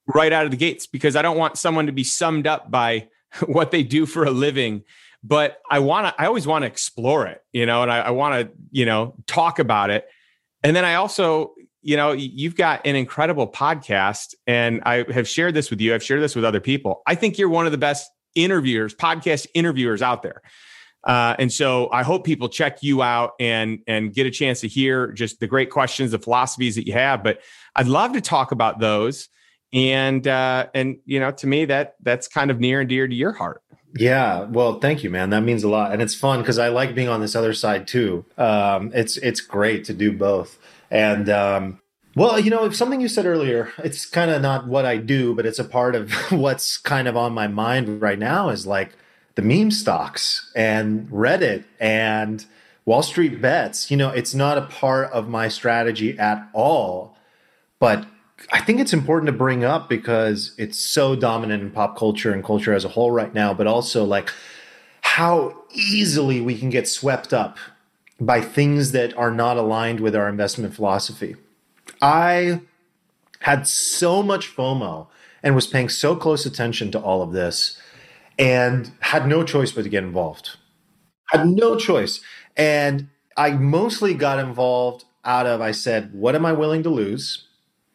Speaker 1: right out of the gates, because I don't want someone to be summed up by what they do for a living. But I want to, I always want to explore it, you know, and I, I want to, you know, talk about it. And then I also, you know, you've got an incredible podcast, and I have shared this with you. I've shared this with other people. I think you're one of the best interviewers, podcast interviewers out there. Uh, and so I hope people check you out and, and get a chance to hear just the great questions, the philosophies that you have. But I'd love to talk about those. And, uh, and, you know, to me, that that's kind of near and dear to your heart.
Speaker 2: Yeah. Well, thank you, man. That means a lot. And it's fun because I like being on this other side too. Um, it's, it's great to do both. And, um, well, you know, something you said earlier, it's kind of not what I do, but it's a part of what's kind of on my mind right now is like the meme stocks and Reddit and Wall Street Bets. You know, it's not a part of my strategy at all, but I think it's important to bring up because it's so dominant in pop culture and culture as a whole right now, but also like how easily we can get swept up by things that are not aligned with our investment philosophy. I had so much FOMO and was paying so close attention to all of this and had no choice but to get involved. Had no choice. And I mostly got involved out of, I said, what am I willing to lose?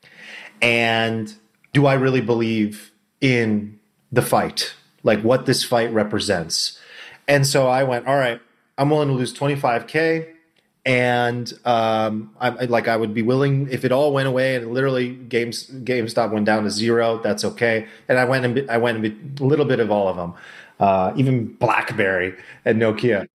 Speaker 2: And do I really believe in the fight? Like what this fight represents? And so I went, all right, I'm willing to lose twenty-five K. And um, I, like I would be willing, if it all went away and literally games, GameStop went down to zero, that's okay. And I went and I went and a little bit of all of them, uh, even BlackBerry and Nokia.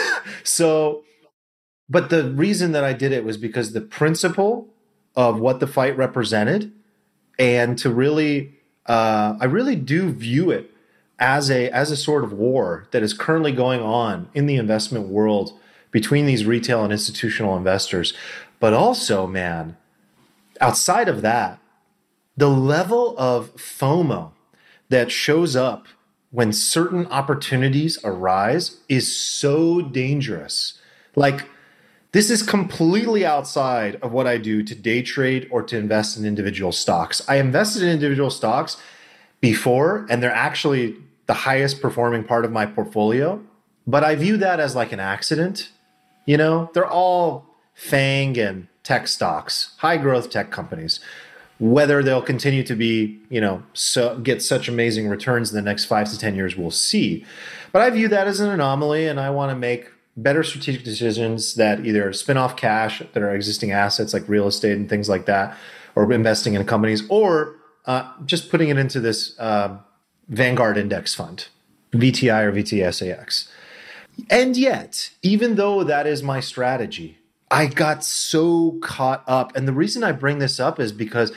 Speaker 2: So, but the reason that I did it was because the principle of what the fight represented, and to really, uh, I really do view it as a as a sort of war that is currently going on in the investment world between these retail and institutional investors. But also, man, outside of that, the level of FOMO that shows up when certain opportunities arise is so dangerous. Like, this is completely outside of what I do to day trade or to invest in individual stocks. I invested in individual stocks before, and they're actually the highest performing part of my portfolio. But I view that as like an accident. You know, they're all FANG and tech stocks, high growth tech companies. Whether they'll continue to be, you know, so get such amazing returns in the next five to ten years, we'll see. But I view that as an anomaly, and I want to make better strategic decisions that either spin off cash that are existing assets like real estate and things like that, or investing in companies, or uh, just putting it into this uh, Vanguard index fund, V T I or V T S A X. And yet, even though that is my strategy, I got so caught up. And the reason I bring this up is because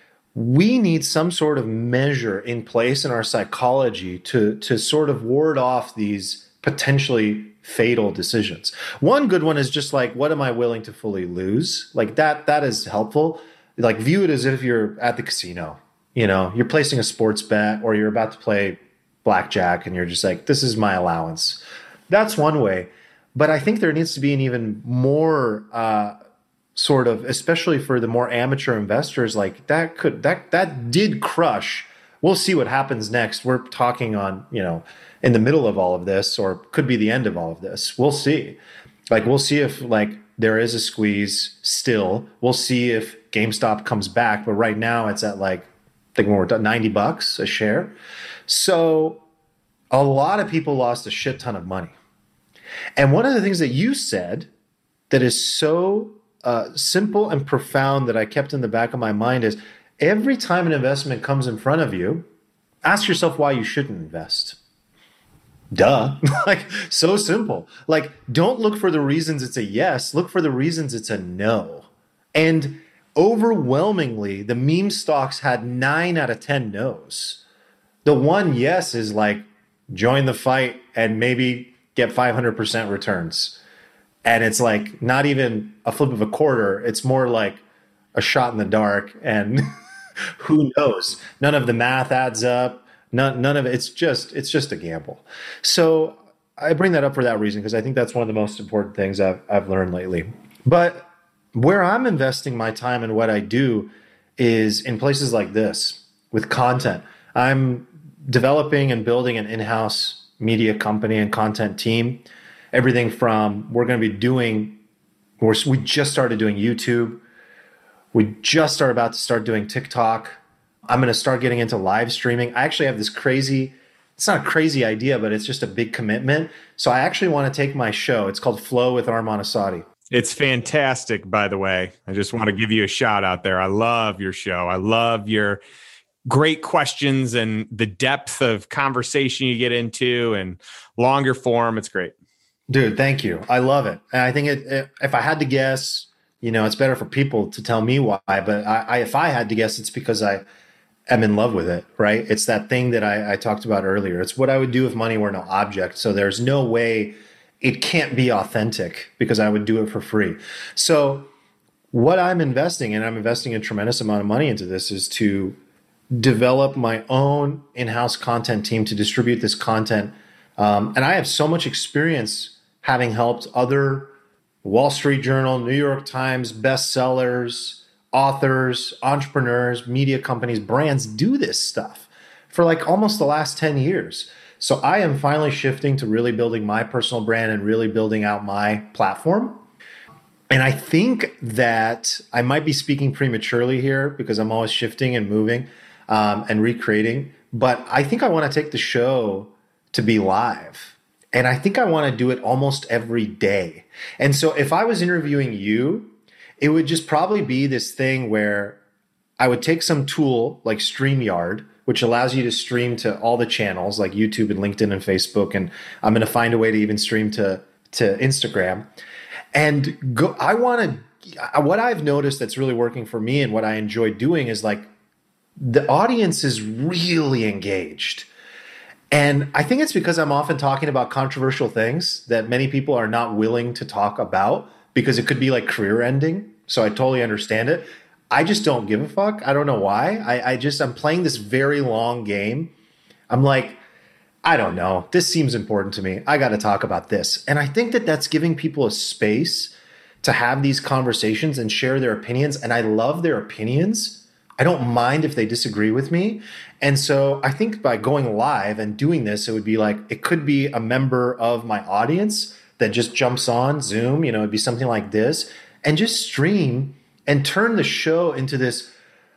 Speaker 2: we need some sort of measure in place in our psychology to, to sort of ward off these potentially fatal decisions. One good one is just like, what am I willing to fully lose? Like that, that is helpful. Like view it as if you're at the casino, you know, you're placing a sports bet or you're about to play blackjack and you're just like, this is my allowance. That's one way. But I think there needs to be an even more uh, sort of, especially for the more amateur investors, like that could, that, that did crush. We'll see what happens next. We're talking on, you know, in the middle of all of this, or could be the end of all of this. We'll see. Like, we'll see if like there is a squeeze still. We'll see if GameStop comes back. But right now it's at like, I think we're at ninety bucks a share. So a lot of people lost a shit ton of money. And one of the things that you said that is so uh, simple and profound that I kept in the back of my mind is every time an investment comes in front of you, ask yourself why you shouldn't invest. Duh. Like, so simple. Like, don't look for the reasons it's a yes. Look for the reasons it's a no. And overwhelmingly, the meme stocks had nine out of ten no's. The one yes is like, join the fight and maybe get five hundred percent returns. And it's like not even a flip of a quarter. It's more like a shot in the dark. And who knows? None of the math adds up. None, none of it. It's just, it's just a gamble. So I bring that up for that reason, because I think that's one of the most important things I've, I've learned lately. But where I'm investing my time and what I do is in places like this. with content. I'm developing and building an in-house media company and content team. Everything from we're going to be doing, we're, we just started doing YouTube. We just started about to start doing TikTok. I'm going to start getting into live streaming. I actually have this crazy, it's not a crazy idea, but it's just a big commitment. So I actually want to take my show. It's called Flow with Arman Assadi.
Speaker 1: It's fantastic, by the way. I just want to give you a shout out there. I love your show. I love your great questions and the depth of conversation you get into and longer form. It's great.
Speaker 2: Dude, thank you. I love it. And I think it, it, if I had to guess, you know, it's better for people to tell me why. But I, I, if I had to guess, it's because I am in love with it, right? It's that thing that I, I talked about earlier. It's what I would do if money were no object. So there's no way it can't be authentic because I would do it for free. So what I'm investing in, I'm investing a tremendous amount of money into this, is to develop my own in-house content team to distribute this content. Um, and I have so much experience having helped other Wall Street Journal, New York Times bestsellers, authors, entrepreneurs, media companies, brands do this stuff for like almost the last ten years. So I am finally shifting to really building my personal brand and really building out my platform. And I think that I might be speaking prematurely here because I'm always shifting and moving um, and recreating. But I think I want to take the show to be live. And I think I want to do it almost every day. And so if I was interviewing you, it would just probably be this thing where I would take some tool like StreamYard, which allows you to stream to all the channels like YouTube and LinkedIn and Facebook. And I'm going to find a way to even stream to, to Instagram. And go, I want to, what I've noticed that's really working for me and what I enjoy doing is like the audience is really engaged. And I think it's because I'm often talking about controversial things that many people are not willing to talk about because it could be like career ending. So I totally understand it. I just don't give a fuck. I don't know why. I, I just, I'm playing this very long game. I'm like, I don't know. This seems important to me. I got to talk about this. And I think that that's giving people a space to have these conversations and share their opinions. And I love their opinions. I don't mind if they disagree with me. And so I think by going live and doing this, it would be like, it could be a member of my audience that just jumps on Zoom, you know, it'd be something like this, and just stream and turn the show into this,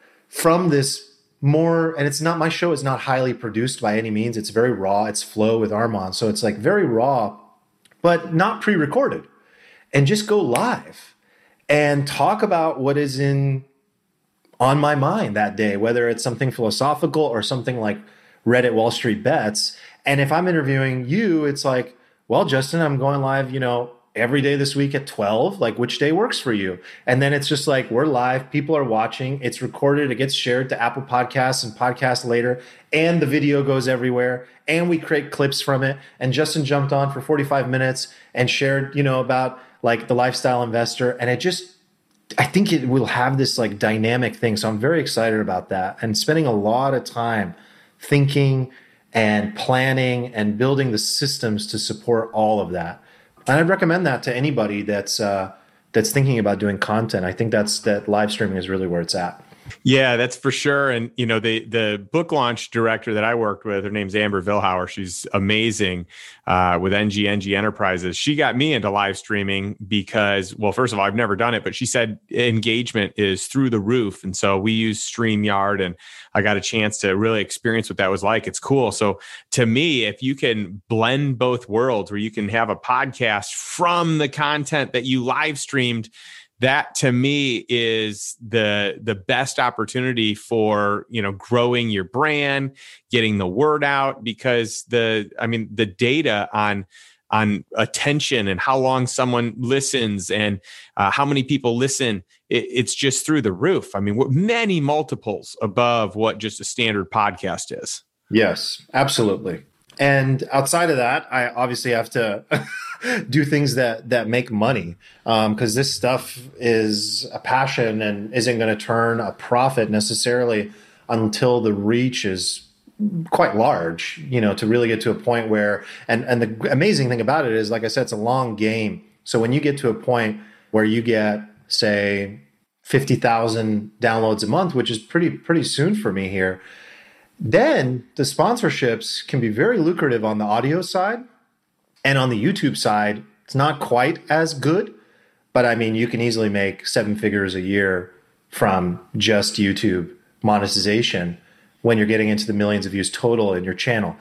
Speaker 2: from this more, and it's not, my show is not highly produced by any means. It's very raw. It's Flow with Arman. So it's like very raw, but not pre-recorded. And just go live and talk about what is in on my mind that day, whether it's something philosophical or something like Reddit Wall Street Bets. And if I'm interviewing you, it's like, well, Justin, I'm going live, you know, every day this week at twelve, like which day works for you? And then it's just like, we're live, people are watching, it's recorded, it gets shared to Apple Podcasts and Podcast Later, and the video goes everywhere, and we create clips from it. And Justin jumped on for forty-five minutes and shared, you know, about like the lifestyle investor. And it just, I think it will have this like dynamic thing. So I'm very excited about that and spending a lot of time thinking and planning and building the systems to support all of that. And I'd recommend that to anybody that's uh, that's thinking about doing content. I think that's that live streaming is really where it's at.
Speaker 1: Yeah, that's for sure. And, you know, the the book launch director that I worked with, her name's Amber Vilhauer. She's amazing uh, with N G N G Enterprises. She got me into live streaming because, well, first of all, I've never done it, but she said engagement is through the roof. And so we use StreamYard, and I got a chance to really experience what that was like. It's cool. So to me, if you can blend both worlds, where you can have a podcast from the content that you live streamed, that to me is the the best opportunity for, you know, growing your brand, getting the word out, because the I mean the data on on attention and how long someone listens and uh, how many people listen, it, it's just through the roof. I mean, what, many multiples above what just a standard podcast is.
Speaker 2: Yes, absolutely. And outside of that, I obviously have to do things that that make money, because um, this stuff is a passion and isn't going to turn a profit necessarily until the reach is quite large, you know, to really get to a point where, and, and the amazing thing about it is, like I said, it's a long game. So when you get to a point where you get, say, fifty thousand downloads a month, which is pretty, pretty soon for me here. Then the sponsorships can be very lucrative on the audio side, and on the YouTube side, it's not quite as good, but I mean, you can easily make seven figures a year from just YouTube monetization when you're getting into the millions of views total in your channel.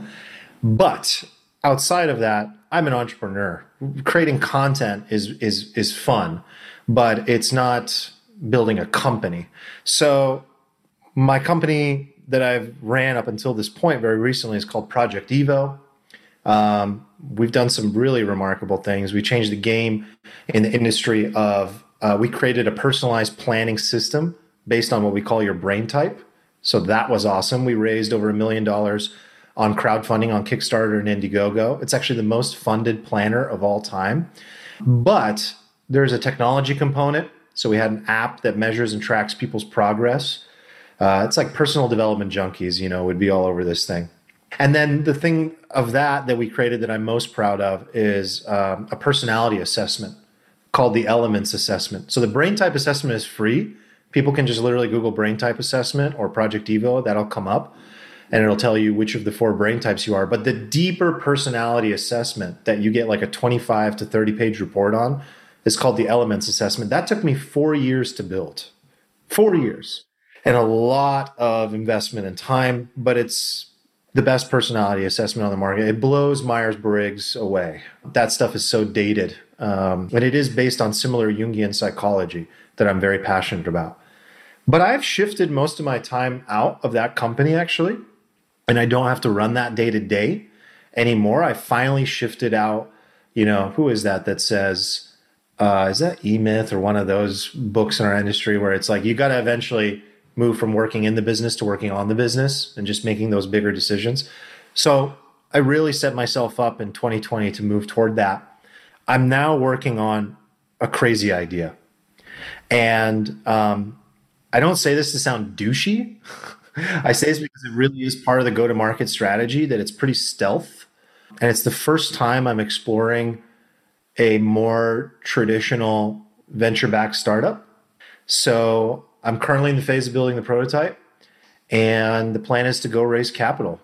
Speaker 2: But outside of that, I'm an entrepreneur. Creating content is is is fun, but it's not building a company. So my company that I've ran up until this point very recently is called Project Evo. Um, we've done some really remarkable things. We changed the game in the industry of, uh, we created a personalized planning system based on what we call your brain type. So that was awesome. We raised over a million dollars on crowdfunding on Kickstarter and Indiegogo. It's actually the most funded planner of all time. But there's a technology component. So we had an app that measures and tracks people's progress. Uh, it's like personal development junkies, you know, would be all over this thing. And then the thing of that that we created that I'm most proud of is um, a personality assessment called the Elements Assessment. So the brain type assessment is free. People can just literally Google brain type assessment or Project Evo. That'll come up and it'll tell you which of the four brain types you are. But the deeper personality assessment that you get like a twenty-five to thirty page report on is called the Elements Assessment. That took me four years to build. Four years. And a lot of investment and time, but it's the best personality assessment on the market. It blows Myers-Briggs away. That stuff is so dated. Um, and it is based on similar Jungian psychology that I'm very passionate about. But I've shifted most of my time out of that company, actually. And I don't have to run that day to day anymore. I finally shifted out. You know, who is that that says, uh, is that E-Myth or one of those books in our industry where it's like, you got to eventually move from working in the business to working on the business and just making those bigger decisions. So I really set myself up in twenty twenty to move toward that. I'm now working on a crazy idea. And um, I don't say this to sound douchey. I say this because it really is part of the go-to-market strategy, that it's pretty stealth. And it's the first time I'm exploring a more traditional venture-backed startup. So I'm currently in the phase of building the prototype, and the plan is to go raise capital.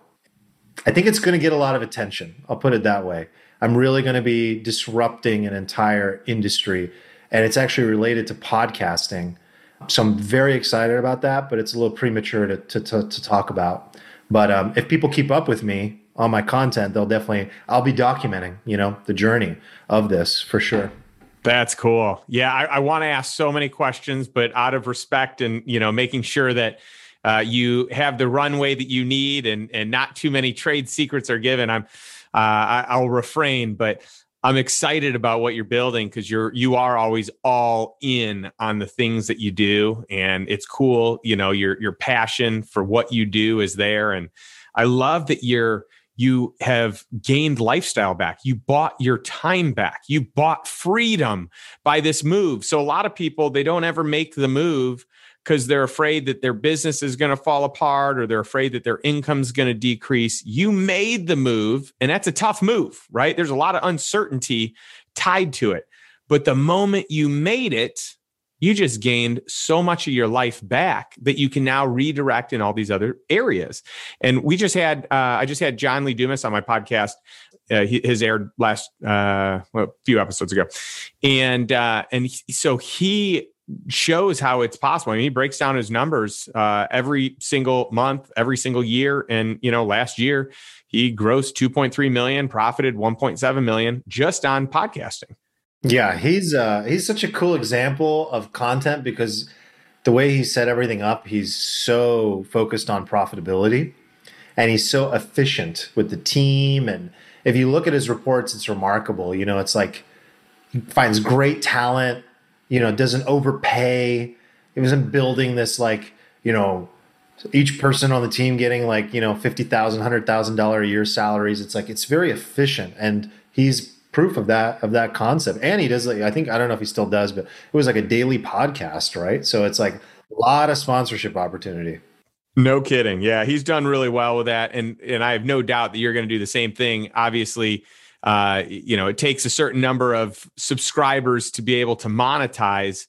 Speaker 2: I think it's going to get a lot of attention. I'll put it that way. I'm really going to be disrupting an entire industry, and it's actually related to podcasting. So I'm very excited about that, but it's a little premature to to, to, to talk about. But um, if people keep up with me on my content, they'll definitely, I'll be documenting, you know, the journey of this for sure.
Speaker 1: That's cool. Yeah, I, I want to ask so many questions, but out of respect and, you know, making sure that uh, you have the runway that you need and and not too many trade secrets are given, I'm uh, I, I'll refrain. But I'm excited about what you're building because you're you are always all in on the things that you do, and it's cool. You know, your your passion for what you do is there, and I love that you're. You have gained lifestyle back. You bought your time back. You bought freedom by this move. So a lot of people, they don't ever make the move because they're afraid that their business is going to fall apart or they're afraid that their income is going to decrease. You made the move, and that's a tough move, right? There's a lot of uncertainty tied to it. But the moment you made it, you just gained so much of your life back that you can now redirect in all these other areas. And we just had, uh, I just had John Lee Dumas on my podcast. Uh, he, his aired last, uh, well, a few episodes ago. And, uh, and he, so he shows how it's possible. I mean, he breaks down his numbers, uh, every single month, every single year. And, you know, last year he grossed two point three million, profited one point seven million just on podcasting.
Speaker 2: Yeah, he's uh, he's such a cool example of content because the way he set everything up, he's so focused on profitability and he's so efficient with the team. And if you look at his reports, it's remarkable. You know, it's like he finds great talent, you know, doesn't overpay. He wasn't building this like, you know, each person on the team getting like, you know, fifty thousand dollars, one hundred thousand dollars a year salaries. It's like, it's very efficient. And he's proof of that, of that concept. And he does, like, I think, I don't know if he still does, but it was like a daily podcast, right? So it's like a lot of sponsorship opportunity.
Speaker 1: No kidding. Yeah, he's done really well with that. And and I have no doubt that you're going to do the same thing. Obviously, uh, you know, it takes a certain number of subscribers to be able to monetize.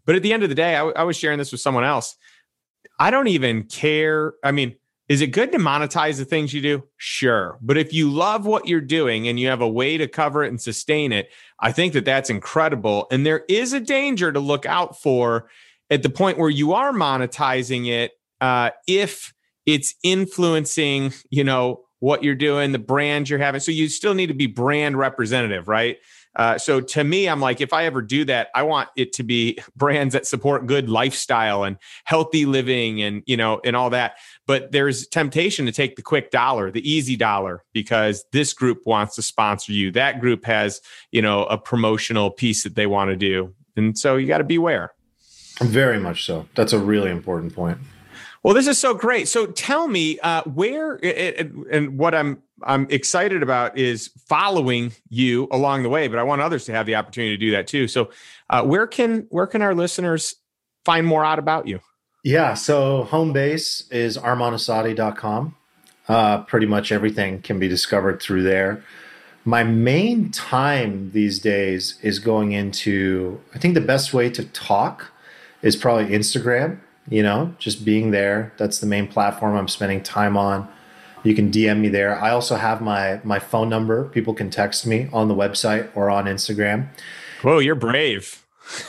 Speaker 1: But at the end of the day, I, I was sharing this with someone else. I don't even care. I mean, is it good to monetize the things you do? Sure. But if you love what you're doing and you have a way to cover it and sustain it, I think that that's incredible. And there is a danger to look out for at the point where you are monetizing it, uh, if it's influencing, you know, what you're doing, the brand you're having. So you still need to be brand representative, right? Uh, so to me, I'm like, if I ever do that, I want it to be brands that support good lifestyle and healthy living and, you know, and all that. But there's temptation to take the quick dollar, the easy dollar, because this group wants to sponsor you. That group has, you know, a promotional piece that they want to do. And so you got to beware.
Speaker 2: Very much so. That's a really important point.
Speaker 1: Well, this is so great. So tell me uh, where, it, it, and what I'm I'm excited about is following you along the way, but I want others to have the opportunity to do that too. So uh, where can where can our listeners find more out about you?
Speaker 2: Yeah, so home base is arman assadi dot com. Uh, pretty much everything can be discovered through there. My main time these days is going into, I think the best way to talk is probably Instagram. You know, just being there. That's the main platform I'm spending time on. You can D M me there. I also have my my phone number. People can text me on the website or on Instagram.
Speaker 1: Whoa, you're brave.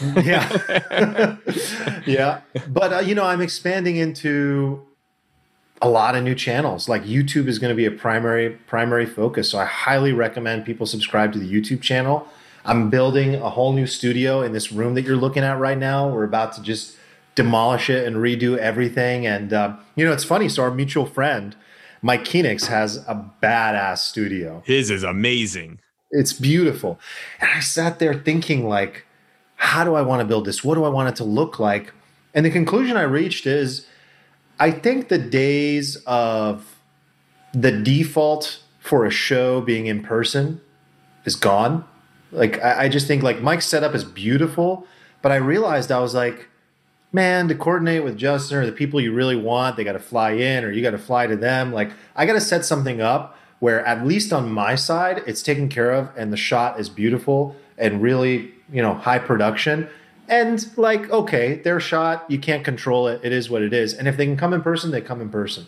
Speaker 2: Yeah. Yeah. But, uh, you know, I'm expanding into a lot of new channels. Like YouTube is going to be a primary primary focus. So I highly recommend people subscribe to the YouTube channel. I'm building a whole new studio in this room that you're looking at right now. We're about to just demolish it and redo everything. And, uh, you know, it's funny. So our mutual friend, Mike Koenigs, has a badass studio.
Speaker 1: His is amazing.
Speaker 2: It's beautiful. And I sat there thinking, like, how do I want to build this? What do I want it to look like? And the conclusion I reached is, I think the days of the default for a show being in person is gone. Like, I, I just think, like, Mike's setup is beautiful, but I realized I was like, man, to coordinate with Justin or the people you really want, they got to fly in or you got to fly to them. Like, I got to set something up where at least on my side, it's taken care of and the shot is beautiful and really, you know, high production. And like, okay, their shot, you can't control it. It is what it is. And if they can come in person, they come in person.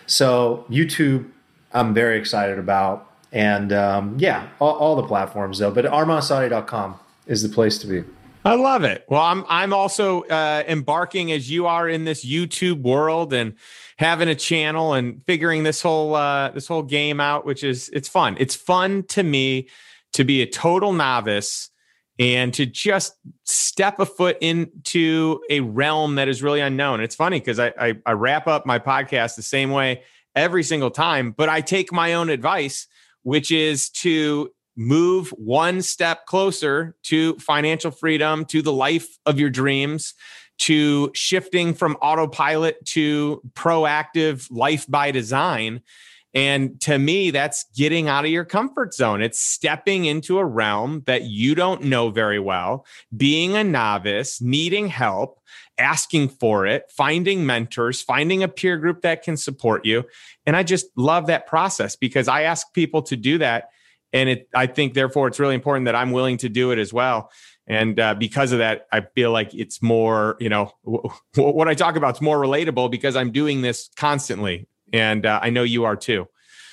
Speaker 2: So YouTube, I'm very excited about. And um, yeah, all, all the platforms though. But arman assadi dot com is the place to be.
Speaker 1: I love it. Well, I'm I'm also uh, embarking as you are in this YouTube world and having a channel and figuring this whole uh, this whole game out, which is it's fun. It's fun to me to be a total novice and to just step a foot into a realm that is really unknown. It's funny because I, I I wrap up my podcast the same way every single time, but I take my own advice, which is to move one step closer to financial freedom, to the life of your dreams, to shifting from autopilot to proactive life by design. And to me, that's getting out of your comfort zone. It's stepping into a realm that you don't know very well, being a novice, needing help, asking for it, finding mentors, finding a peer group that can support you. And I just love that process because I ask people to do that. And it, I think, therefore, it's really important that I'm willing to do it as well. And uh, because of that, I feel like it's more, you know, w- w- what I talk about is more relatable because I'm doing this constantly. And uh, I know you are too.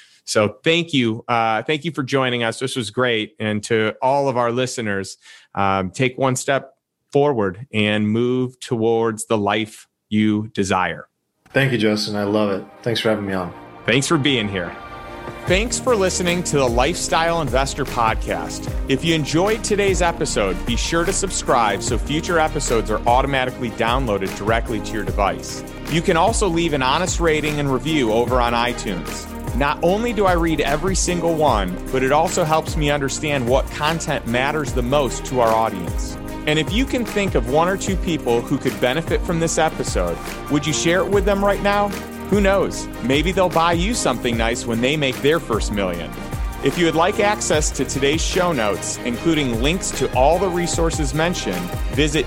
Speaker 1: So thank you. Uh, thank you for joining us. This was great. And to all of our listeners, um, take one step forward and move towards the life you desire.
Speaker 2: Thank you, Justin. I love it. Thanks for having me on.
Speaker 1: Thanks for being here. Thanks for listening to the Lifestyle Investor Podcast. If you enjoyed today's episode, be sure to subscribe so future episodes are automatically downloaded directly to your device. You can also leave an honest rating and review over on iTunes. Not only do I read every single one, but it also helps me understand what content matters the most to our audience. And if you can think of one or two people who could benefit from this episode, would you share it with them right now? Who knows? Maybe they'll buy you something nice when they make their first million. If you would like access to today's show notes, including links to all the resources mentioned, visit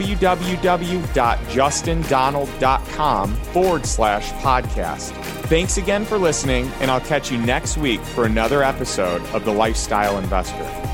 Speaker 1: www.justindonald.com forward slash podcast. Thanks again for listening, and I'll catch you next week for another episode of The Lifestyle Investor.